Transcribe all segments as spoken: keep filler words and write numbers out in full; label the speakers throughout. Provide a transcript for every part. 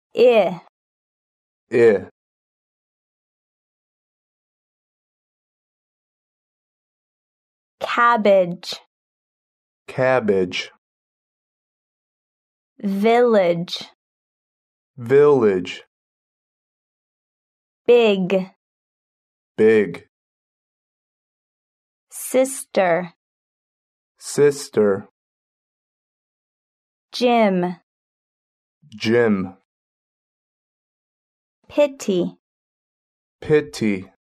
Speaker 1: I.
Speaker 2: I.
Speaker 1: Cabbage.
Speaker 2: Cabbage.
Speaker 1: Village.
Speaker 2: Village.
Speaker 1: Big.
Speaker 2: Big.
Speaker 1: Sister.
Speaker 2: Sister.
Speaker 1: Gym.
Speaker 2: Gym.
Speaker 1: Pity.
Speaker 2: Pity.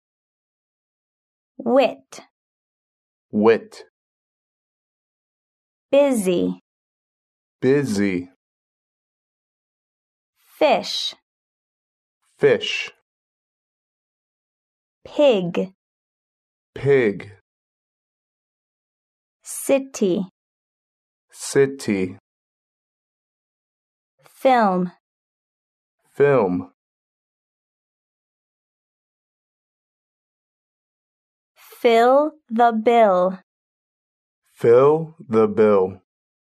Speaker 1: Wit.
Speaker 2: Wit.
Speaker 1: Busy.
Speaker 2: Busy.
Speaker 1: Fish.
Speaker 2: Fish.
Speaker 1: Pig.
Speaker 2: Pig.
Speaker 1: City.
Speaker 2: City.
Speaker 1: Film.
Speaker 2: Film.
Speaker 1: Fill the bill.
Speaker 2: Fill the bill.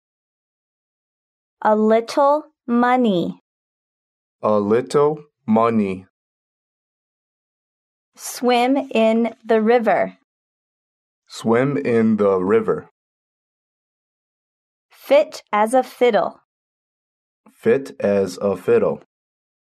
Speaker 1: A little money.
Speaker 2: A little money.
Speaker 1: Swim in the river.
Speaker 2: Swim in the river.
Speaker 1: Fit as a fiddle.
Speaker 2: Fit as a fiddle.